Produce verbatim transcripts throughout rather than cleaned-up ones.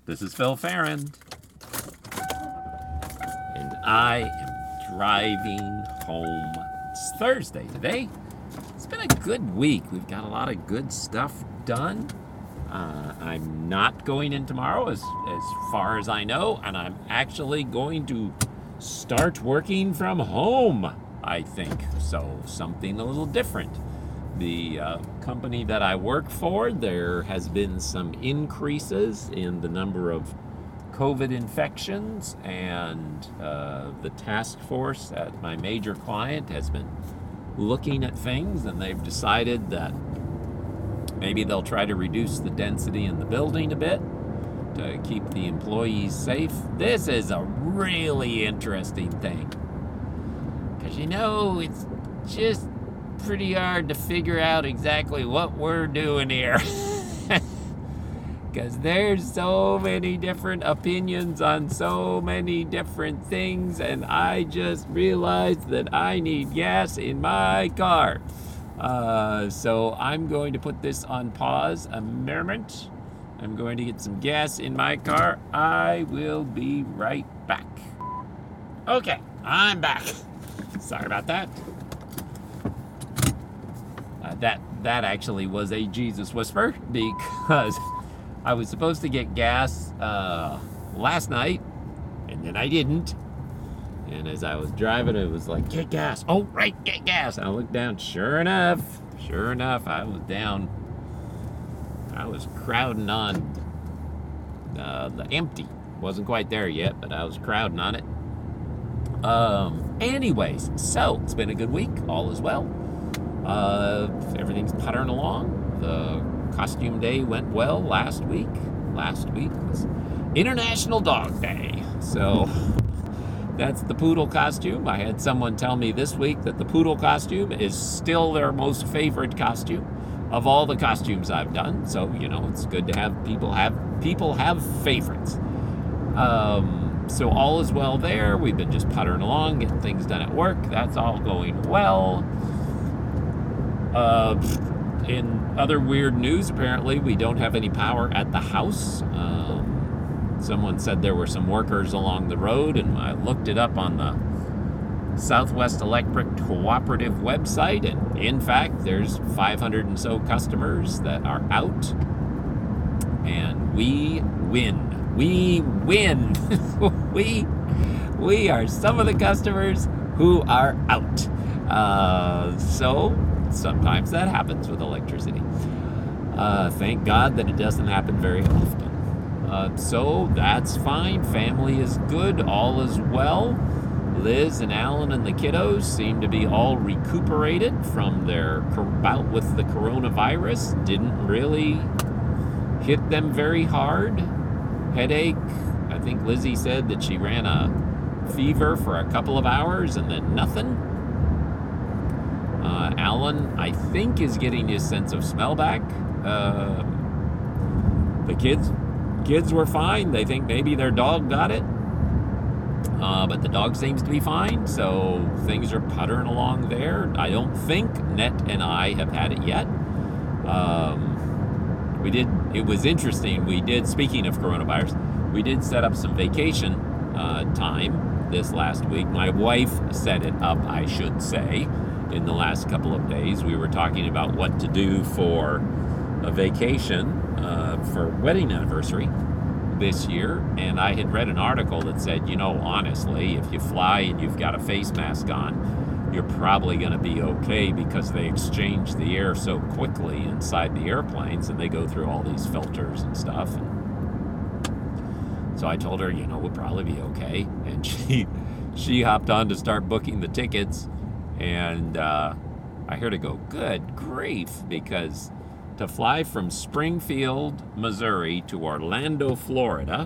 This is Phil Farron, and I am driving home. It's Thursday today. It's been a good week. We've got a lot of good stuff done. Uh, I'm not going in tomorrow as, as far as I know, and I'm actually going to start working from home, I think. So something a little different. The uh, company that I work for, there has been some increases in the number of COVID infections, and uh, the task force at my major client has been looking at things, and they've decided that maybe they'll try to reduce the density in the building a bit to keep the employees safe. This is a really interesting thing, because you know, it's just pretty hard to figure out exactly what we're doing here. Because there's so many different opinions on so many different things, and I just realized that I need gas in my car. Uh, so I'm going to put this on pause a moment. I'm going to get some gas in my car. I will be right back. Okay, I'm back. Sorry about that. Uh, that that actually was a Jesus whisper, because I was supposed to get gas uh, last night, and then I didn't. And as I was driving, it was like, get gas. Oh, right, get gas. And I looked down. Sure enough, sure enough, I was down. I was crowding on uh, the empty. Wasn't quite there yet, but I was crowding on it. Um. Anyways, so it's been a good week. All is well. Uh, everything's puttering along. The costume day went well last week. Last week was International Dog Day. So that's the poodle costume. I had someone tell me this week that the poodle costume is still their most favorite costume of all the costumes I've done. So, you know, it's good to have people have people have favorites. Um, so all is well there. We've been just puttering along, getting things done at work. That's all going well. Uh, in other weird news, apparently we don't have any power at the house. Um, someone said there were some workers along the road, and I looked it up on the Southwest Electric Cooperative website, and in fact, there's five hundred and so customers that are out, and we win. We win. we we are some of the customers who are out. Uh, so. Sometimes that happens with electricity. Uh, thank God that it doesn't happen very often. Uh, so that's fine. Family is good. All is well. Liz and Alan and the kiddos seem to be all recuperated from their bout with the coronavirus. Didn't really hit them very hard. Headache. I think Lizzie said that she ran a fever for a couple of hours and then nothing. Uh, Alan, I think, is getting his sense of smell back. Uh, the kids kids were fine. They think maybe their dog got it. Uh, but the dog seems to be fine, so things are puttering along there. I don't think Net and I have had it yet. Um, we did, it was interesting. We did, speaking of coronavirus, we did set up some vacation uh, time this last week. My wife set it up, I should say. In the last couple of days, we were talking about what to do for a vacation uh, for wedding anniversary this year, and I had read an article that said, you know, honestly, if you fly and you've got a face mask on, you're probably going to be okay, because they exchange the air so quickly inside the airplanes, and they go through all these filters and stuff. And so I told her, you know, we'll probably be okay, and she she hopped on to start booking the tickets. And uh, I heard her go, good grief, because to fly from Springfield, Missouri to Orlando, Florida,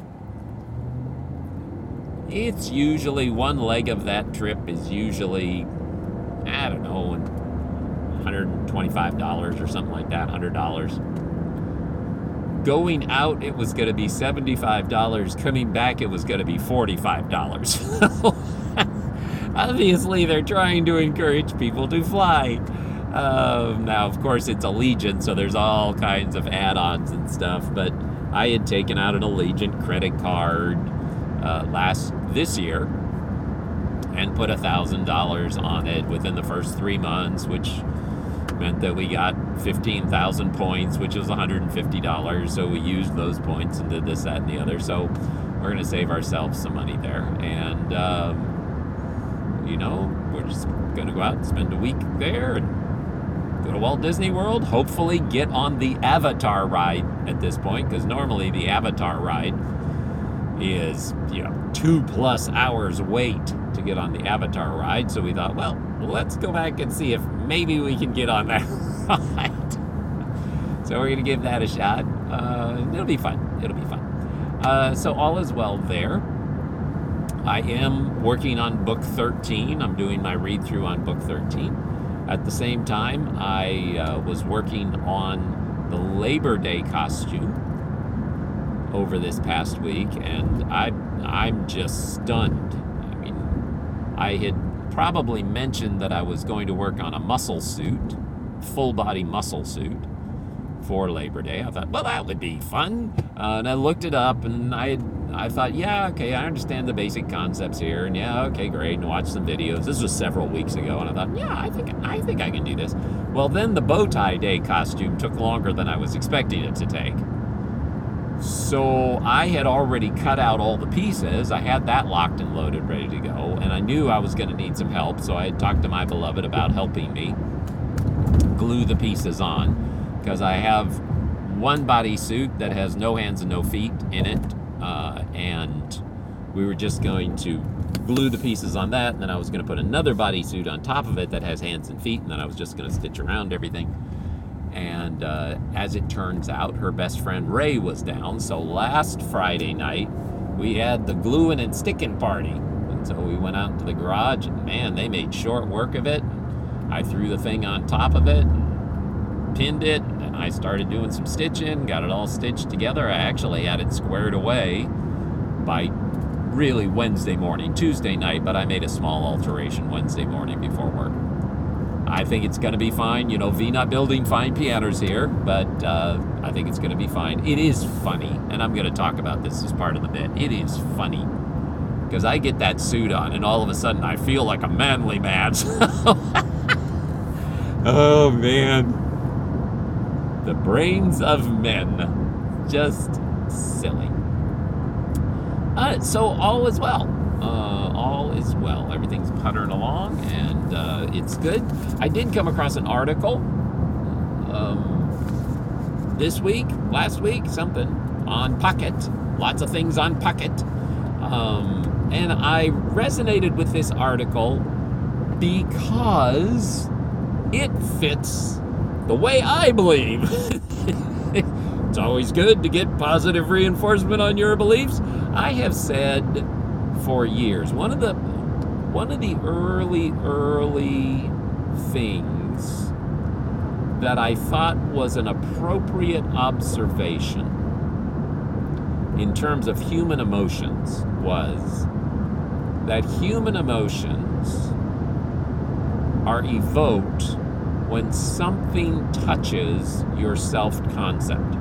it's usually one leg of that trip is usually, I don't know, one hundred twenty-five dollars or something like that, one hundred dollars. Going out, it was going to be seventy-five dollars. Coming back, it was going to be forty-five dollars. Obviously, they're trying to encourage people to fly. Um, now, of course, it's Allegiant, so there's all kinds of add-ons and stuff, but I had taken out an Allegiant credit card uh, last this year and put a thousand dollars on it within the first three months, which meant that we got fifteen thousand points, which was one hundred fifty dollars. So we used those points and did this, that, and the other. So we're going to save ourselves some money there. And, um, you know, we're just going to go out and spend a week there and go to Walt Disney World, hopefully get on the Avatar ride at this point, because normally the Avatar ride is, you know, two plus hours wait to get on the Avatar ride. So we thought, well, let's go back and see if maybe we can get on that ride. So we're going to give that a shot. Uh, it'll be fun. It'll be fun. Uh, so all is well there. I am working on book thirteen. I'm doing my read through on book thirteen. At the same time, I uh, was working on the Labor Day costume over this past week, and I, I'm just stunned. I mean, I had probably mentioned that I was going to work on a muscle suit, full body muscle suit for Labor Day. I thought, well, that would be fun. Uh, and I looked it up, and I had, I thought, yeah, okay, I understand the basic concepts here, and yeah, okay, great, and watched some videos. This was several weeks ago, and I thought, yeah, I think I think I can do this. Well, then the bow tie day costume took longer than I was expecting it to take. So I had already cut out all the pieces. I had that locked and loaded, ready to go, and I knew I was going to need some help, so I had talked to my beloved about helping me glue the pieces on, because I have one bodysuit that has no hands and no feet in it. Uh, and we were just going to glue the pieces on that, and then I was going to put another bodysuit on top of it that has hands and feet, and then I was just going to stitch around everything. And uh, as it turns out, her best friend Ray was down, so last Friday night we had the gluing and sticking party. And so we went out into the garage, and man, they made short work of it. I threw the thing on top of it, pinned it, and I started doing some stitching, got it all stitched together. I actually had it squared away by really Wednesday morning, Tuesday night, but I made a small alteration Wednesday morning before work. I think it's going to be fine. You know, V not building fine pianos here, but uh, I think it's going to be fine. It is funny, and I'm going to talk about this as part of the bit. It is funny, because I get that suit on, and all of a sudden I feel like a manly man. Oh, man. The brains of men. Just silly. Uh, so all is well. Uh, all is well. Everything's puttering along, and uh, it's good. I did come across an article um, this week, last week, something, on Pocket. Lots of things on Pocket. Um, and I resonated with this article because it fits the way I believe. It's always good to get positive reinforcement on your beliefs. I have said for years, one of the one of the early, early things that I thought was an appropriate observation in terms of human emotions was that human emotions are evoked when something touches your self-concept.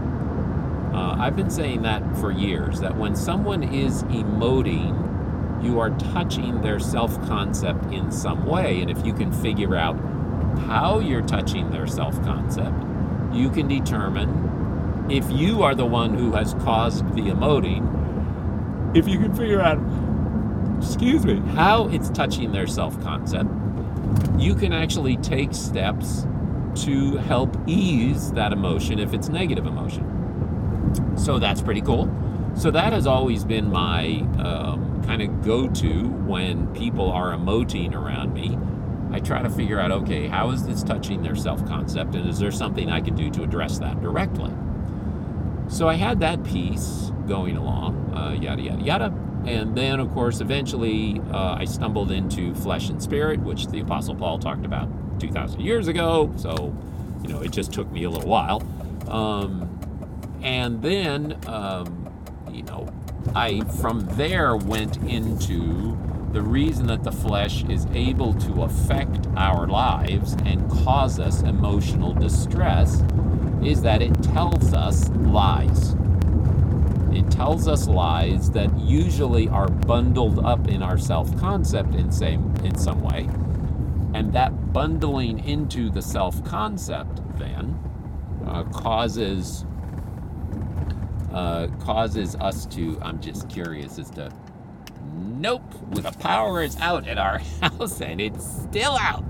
Uh, I've been saying that for years, that when someone is emoting, you are touching their self-concept in some way. And if you can figure out how you're touching their self-concept, you can determine if you are the one who has caused the emoting. If you can figure out, excuse me, how it's touching their self-concept, you can actually take steps to help ease that emotion if it's negative emotion. So that's pretty cool. So that has always been my um, kind of go-to when people are emoting around me. I try to figure out, okay, how is this touching their self-concept, and is there something I can do to address that directly? So I had that piece going along, uh, yada, yada, yada. And then, of course, eventually uh, I stumbled into Flesh and Spirit, which the Apostle Paul talked about two thousand years ago. So, you know, it just took me a little while. Um, and then, um, you know, I from there went into the reason that the flesh is able to affect our lives and cause us emotional distress is that it tells us lies. tells us lies that usually are bundled up in our self-concept in same in some way. And that bundling into the self-concept then uh, causes uh, causes us to, I'm just curious as to, nope, the power is out at our house and it's still out.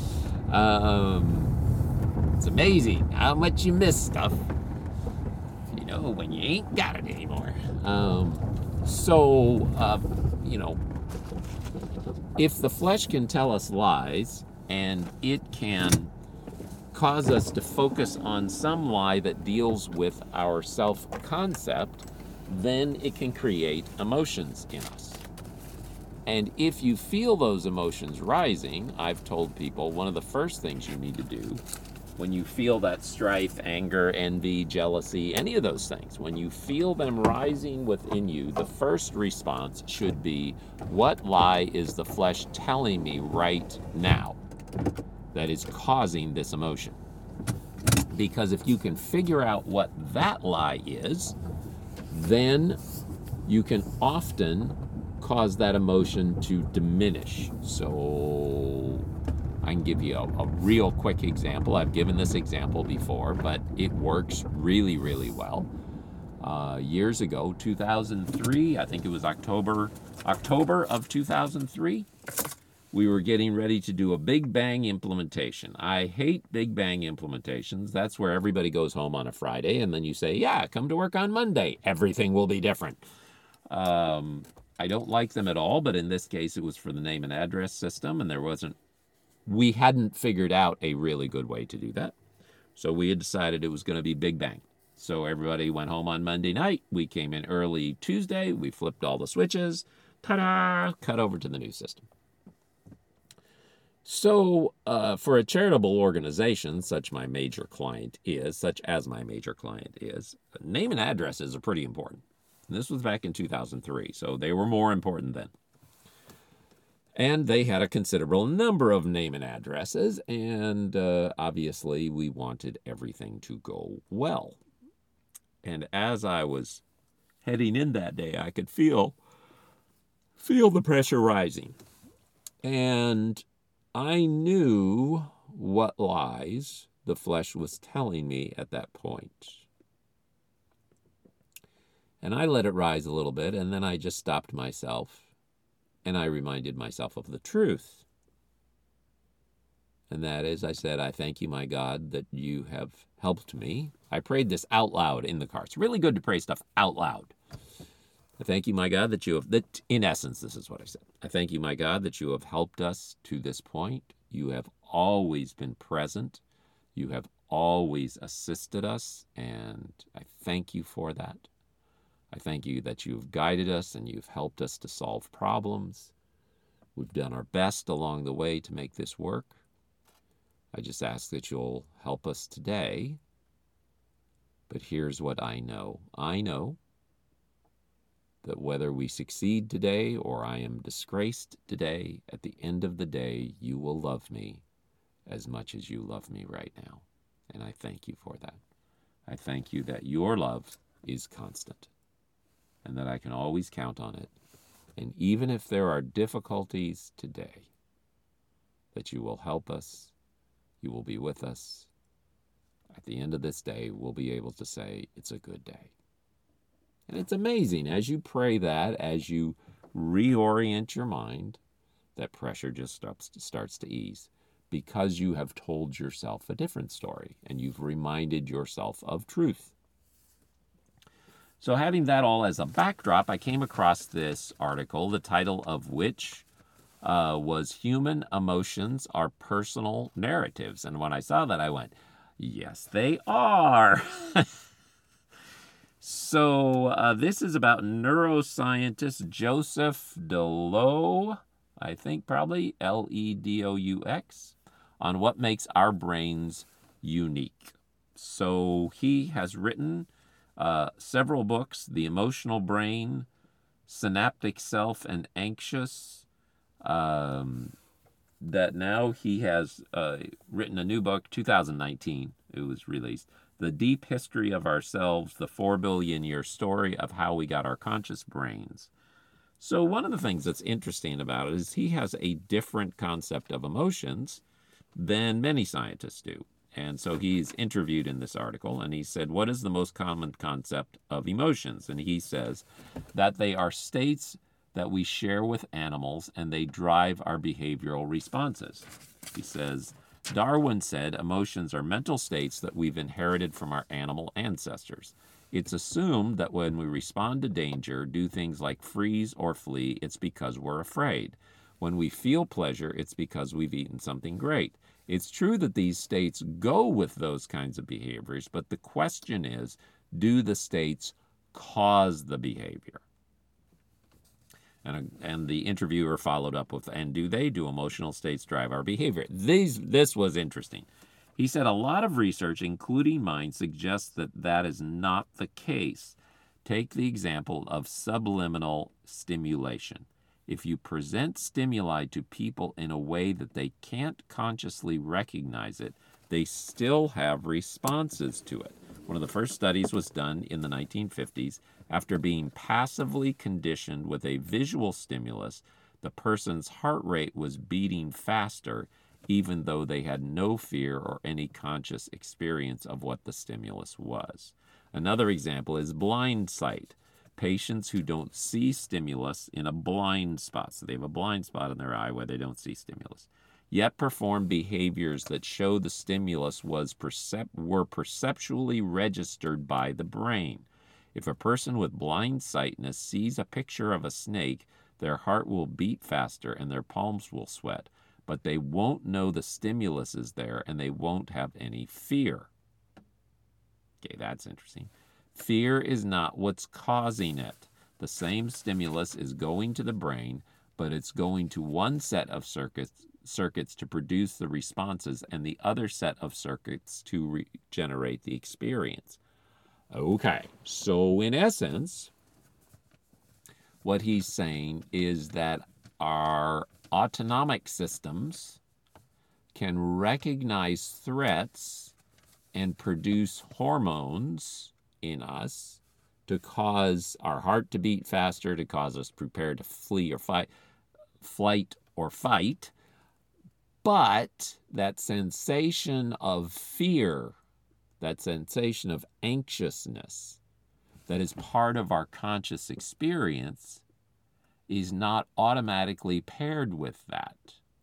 Um, it's amazing how much you miss stuff, you know, when you ain't got it anymore. Um, so, uh, you know, if the flesh can tell us lies and it can cause us to focus on some lie that deals with our self-concept, then it can create emotions in us. And if you feel those emotions rising, I've told people one of the first things you need to do when you feel that strife, anger, envy, jealousy, any of those things, when you feel them rising within you, the first response should be, what lie is the flesh telling me right now that is causing this emotion? Because if you can figure out what that lie is, then you can often cause that emotion to diminish. So I can give you a, a real quick example. I've given this example before, but it works really, really well. Uh, years ago, two thousand three, I think it was October, October of two thousand three, we were getting ready to do a Big Bang implementation. I hate Big Bang implementations. That's where everybody goes home on a Friday, and then you say, yeah, come to work on Monday. Everything will be different. Um, I don't like them at all, but in this case, it was for the name and address system, and there wasn't, we hadn't figured out a really good way to do that. So we had decided it was going to be Big Bang. So everybody went home on Monday night. We came in early Tuesday. We flipped all the switches. Ta-da! Cut over to the new system. So uh, for a charitable organization, such my major client is, such as my major client is, name and addresses are pretty important. And this was back in two thousand three, so they were more important then. And they had a considerable number of name and addresses, and uh, obviously we wanted everything to go well. And as I was heading in that day, I could feel, feel the pressure rising. And I knew what lies the flesh was telling me at that point. And I let it rise a little bit, and then I just stopped myself, and I reminded myself of the truth. And that is, I said, I thank you, my God, that you have helped me. I prayed this out loud in the car. It's really good to pray stuff out loud. I thank you, my God, that you have, that in essence, this is what I said. I thank you, my God, that you have helped us to this point. You have always been present. You have always assisted us, and I thank you for that. I thank you that you've guided us and you've helped us to solve problems. We've done our best along the way to make this work. I just ask that you'll help us today. But here's what I know. I know that whether we succeed today or I am disgraced today, at the end of the day, you will love me as much as you love me right now. And I thank you for that. I thank you that your love is constant and that I can always count on it. And even if there are difficulties today, that you will help us, you will be with us. At the end of this day, we'll be able to say it's a good day. And it's amazing, as you pray that, as you reorient your mind, that pressure just starts to, starts to ease because you have told yourself a different story and you've reminded yourself of truth. So having that all as a backdrop, I came across this article, the title of which uh, was Human Emotions Are Personal Narratives. And when I saw that, I went, yes, they are. So uh, this is about neuroscientist Joseph Deleux, I think probably, L E D O U X, on what makes our brains unique. So he has written uh, several books, The Emotional Brain, Synaptic Self, and Anxious, um, that now he has uh, written a new book, two thousand nineteen, it was released, the deep history of ourselves, the four billion year story of how we got our conscious brains. So one of the things that's interesting about it is he has a different concept of emotions than many scientists do. And so he's interviewed in this article, and he said, what is the most common concept of emotions? And he says that they are states that we share with animals, and they drive our behavioral responses. He says, Darwin said emotions are mental states that we've inherited from our animal ancestors. It's assumed that when we respond to danger, do things like freeze or flee, it's because we're afraid. When we feel pleasure, it's because we've eaten something great. It's true that these states go with those kinds of behaviors, but the question is, do the states cause the behavior? And, and the interviewer followed up with, and do they? Do emotional states drive our behavior? These, this was interesting. He said a lot of research, including mine, suggests that that is not the case. Take the example of subliminal stimulation. If you present stimuli to people in a way that they can't consciously recognize it, they still have responses to it. One of the first studies was done in the nineteen fifties. After being passively conditioned with a visual stimulus, the person's heart rate was beating faster, even though they had no fear or any conscious experience of what the stimulus was. Another example is blind sight. Patients who don't see stimulus in a blind spot, so they have a blind spot in their eye where they don't see stimulus, yet perform behaviors that show the stimulus was percep- were perceptually registered by the brain. If a person with blind sightness sees a picture of a snake, their heart will beat faster and their palms will sweat, but they won't know the stimulus is there and they won't have any fear. Okay, that's interesting. Fear is not what's causing it. The same stimulus is going to the brain, but it's going to one set of circuits circuits to produce the responses and the other set of circuits to re- generate the experience. Okay, so in essence, what he's saying is that our autonomic systems can recognize threats and produce hormones in us to cause our heart to beat faster, to cause us prepare to flee or fight, flight or fight. But that sensation of fear, that sensation of anxiousness that is part of our conscious experience is not automatically paired with that.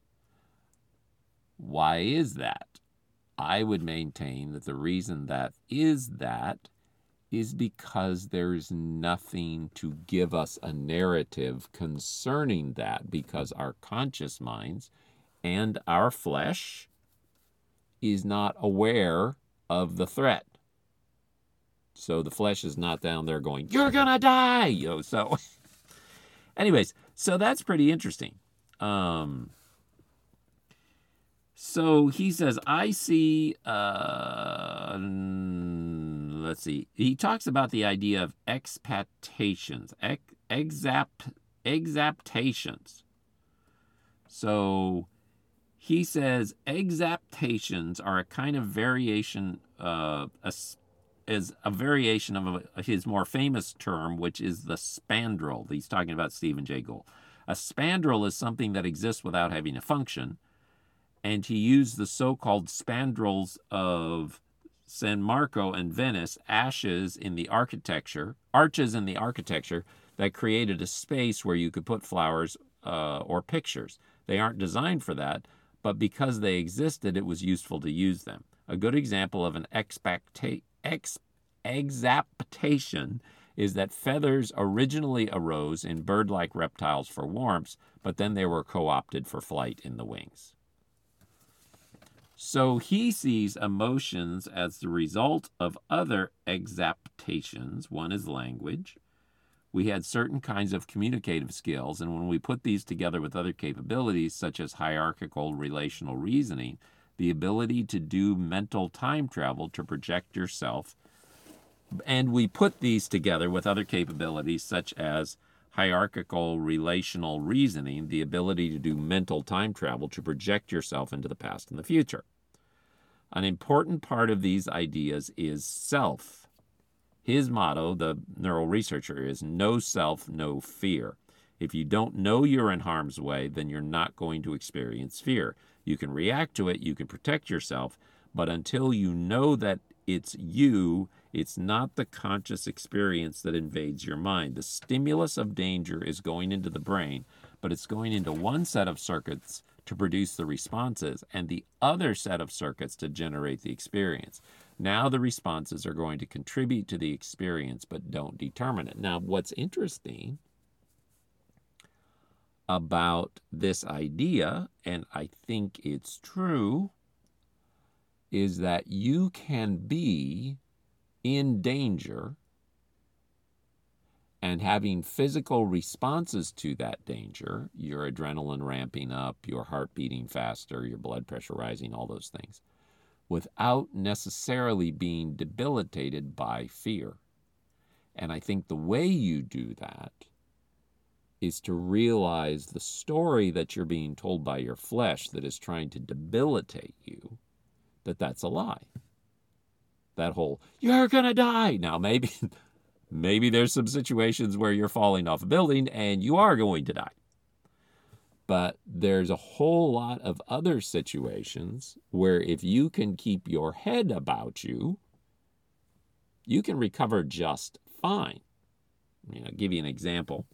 Why is that? I would maintain that the reason that is that is because there's nothing to give us a narrative concerning that, because our conscious minds and our flesh is not aware of the threat. So the flesh is not down there going, you're gonna die! You know, so anyways, so that's pretty interesting. Um, so he says, I see, uh, let's see, he talks about the idea of expectations, ex, exapt, exaptations. So he says exaptations are a kind of variation, uh, a, is a variation of a, his more famous term, which is the spandrel. He's talking about Stephen Jay Gould. A spandrel is something that exists without having a function, and he used the so-called spandrels of San Marco and Venice, ashes in the architecture, arches in the architecture that created a space where you could put flowers uh, or pictures. They aren't designed for that, but because they existed, it was useful to use them. A good example of an expecta- ex- exaptation is that feathers originally arose in bird-like reptiles for warmth, but then they were co-opted for flight in the wings. So he sees emotions as the result of other exaptations. One is language. We had certain kinds of communicative skills, and when we put these together with other capabilities, such as hierarchical relational reasoning, the ability to do mental time travel to project yourself, and we put these together with other capabilities, such as hierarchical relational reasoning, the ability to do mental time travel to project yourself into the past and the future. An important part of these ideas is self. His motto, the neural researcher, is no self, no fear. If you don't know you're in harm's way, then you're not going to experience fear. You can react to it, you can protect yourself, but until you know that it's you, it's not the conscious experience that invades your mind. The stimulus of danger is going into the brain, but it's going into one set of circuits to produce the responses and the other set of circuits to generate the experience. Now the responses are going to contribute to the experience, but don't determine it. Now, what's interesting about this idea, and I think it's true, is that you can be in danger and having physical responses to that danger, your adrenaline ramping up, your heart beating faster, your blood pressure rising, all those things, without necessarily being debilitated by fear. And I think the way you do that is to realize the story that you're being told by your flesh that is trying to debilitate you, that that's a lie. That whole, you're gonna die. Now, maybe, maybe there's some situations where you're falling off a building and you are going to die. But there's a whole lot of other situations where if you can keep your head about you, you can recover just fine. I mean, I'll give you an example.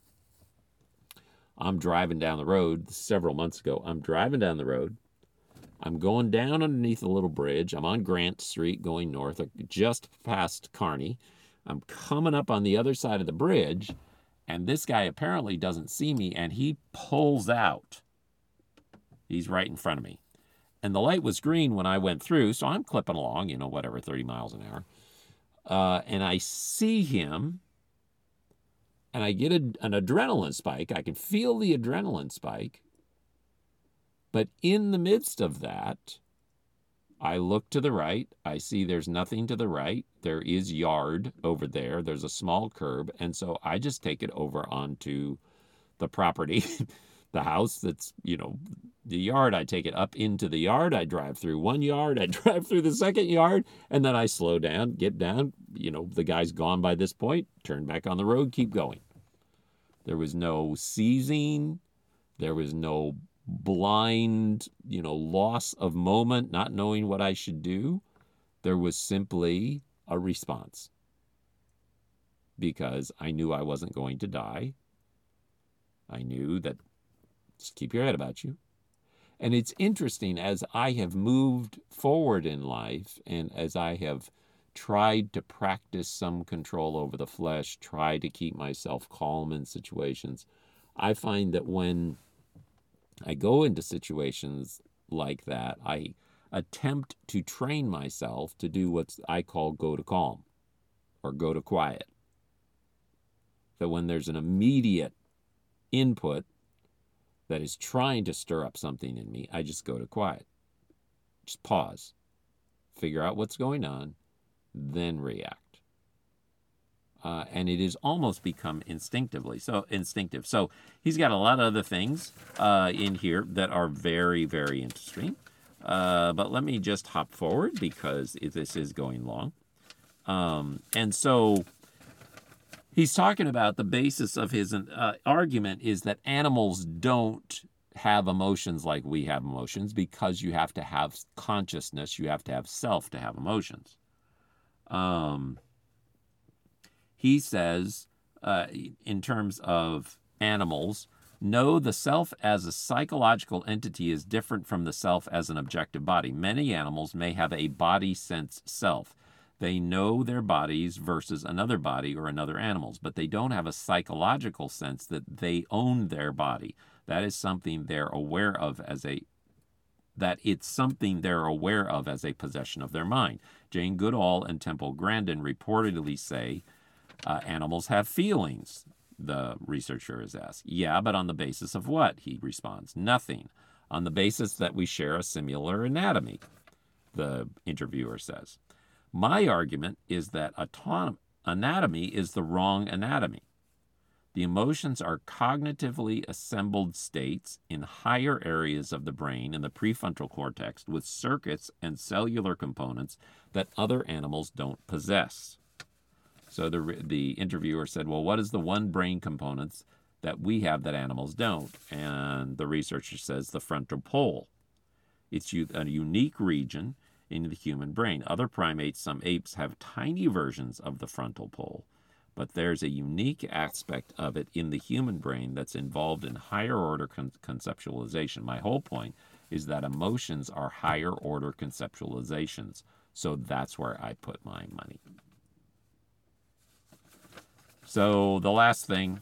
I'm driving down the road several months ago. I'm driving down the road. I'm going down underneath a little bridge. I'm on Grant Street going north, just past Kearney. I'm coming up on the other side of the bridge, and this guy apparently doesn't see me, and he pulls out. He's right in front of me. And the light was green when I went through, so I'm clipping along, you know, whatever, thirty miles an hour. Uh, and I see him, and I get a, an adrenaline spike. I can feel the adrenaline spike. But in the midst of that, I look to the right. I see there's nothing to the right. There is yard over there. There's a small curb. And so I just take it over onto the property, the house that's, you know, the yard. I take it up into the yard. I drive through one yard. I drive through the second yard. And then I slow down, get down. You know, the guy's gone by this point. Turn back on the road, keep going. There was no seizing. There was no blind, you know, loss of moment, not knowing what I should do. There was simply a response because I knew I wasn't going to die. I knew that just keep your head about you. And it's interesting, as I have moved forward in life and as I have tried to practice some control over the flesh, try to keep myself calm in situations, I find that when I go into situations like that, I attempt to train myself to do what I call go to calm or go to quiet. That when there's an immediate input that is trying to stir up something in me, I just go to quiet. Just pause, figure out what's going on, then react. Uh, and it has almost become instinctively so instinctive. So he's got a lot of other things uh, in here that are very, very interesting. Uh, but let me just hop forward because this is going long. Um, and so he's talking about the basis of his uh, argument is that animals don't have emotions like we have emotions because you have to have consciousness, you have to have self to have emotions. Um... He says, uh, in terms of animals, no, the self as a psychological entity is different from the self as an objective body. Many animals may have a body sense self. They know their bodies versus another body or another animal's, but they don't have a psychological sense that they own their body. That is something they're aware of as a that it's something they're aware of as a possession of their mind. Jane Goodall and Temple Grandin reportedly say, Uh, animals have feelings, the researcher is asked. Yeah, but on the basis of what? He responds, nothing. On the basis that we share a similar anatomy, the interviewer says. My argument is that autonom- anatomy is the wrong anatomy. The emotions are cognitively assembled states in higher areas of the brain in the prefrontal cortex with circuits and cellular components that other animals don't possess. So the, the interviewer said, well, what is the one brain components that we have that animals don't? And the researcher says the frontal pole. It's a unique region in the human brain. Other primates, some apes, have tiny versions of the frontal pole, but there's a unique aspect of it in the human brain that's involved in higher order con- conceptualization. My whole point is that emotions are higher order conceptualizations, so that's where I put my money. So the last thing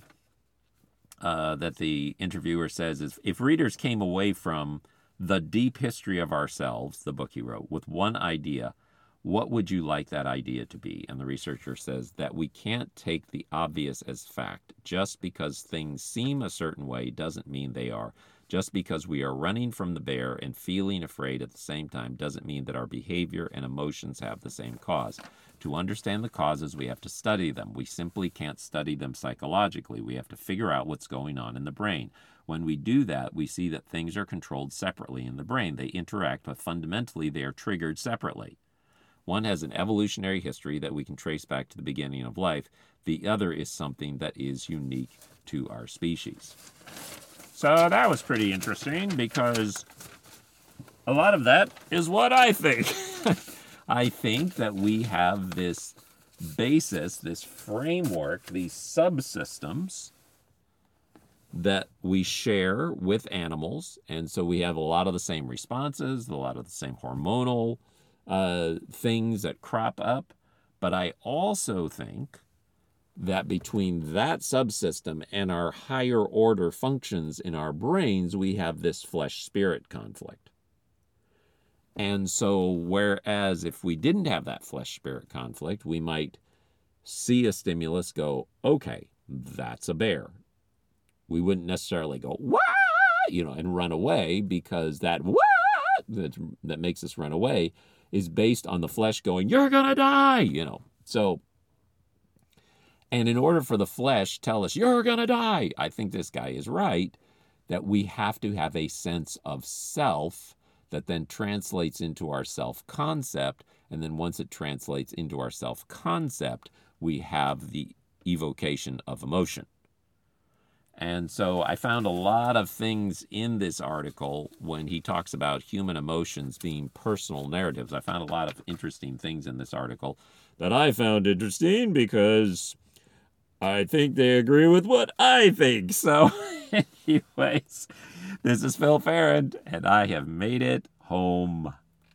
uh, that the interviewer says is, if readers came away from The Deep History of Ourselves, the book he wrote, with one idea, what would you like that idea to be? And the researcher says that we can't take the obvious as fact. Just because things seem a certain way doesn't mean they are. Just because we are running from the bear and feeling afraid at the same time doesn't mean that our behavior and emotions have the same cause. To understand the causes, we have to study them. We simply can't study them psychologically. We have to figure out what's going on in the brain. When we do that, we see that things are controlled separately in the brain. They interact, but fundamentally they are triggered separately. One has an evolutionary history that we can trace back to the beginning of life. The other is something that is unique to our species. So that was pretty interesting because a lot of that is what I think. I think that we have this basis, this framework, these subsystems that we share with animals. And so we have a lot of the same responses, a lot of the same hormonal uh, things that crop up. But I also think that between that subsystem and our higher order functions in our brains, we have this flesh-spirit conflict. And so whereas if we didn't have that flesh-spirit conflict, we might see a stimulus, go, okay, that's a bear. We wouldn't necessarily go, wah, you know, and run away, because that wah that, that makes us run away is based on the flesh going, you're going to die, you know. So, and in order for the flesh to tell us, you're going to die, I think this guy is right, that we have to have a sense of self that then translates into our self-concept, and then once it translates into our self-concept, we have the evocation of emotion. And so I found a lot of things in this article when he talks about human emotions being personal narratives. I found a lot of interesting things in this article that I found interesting because I think they agree with what I think. So anyways, this is Phil Farrand, and I have made it home.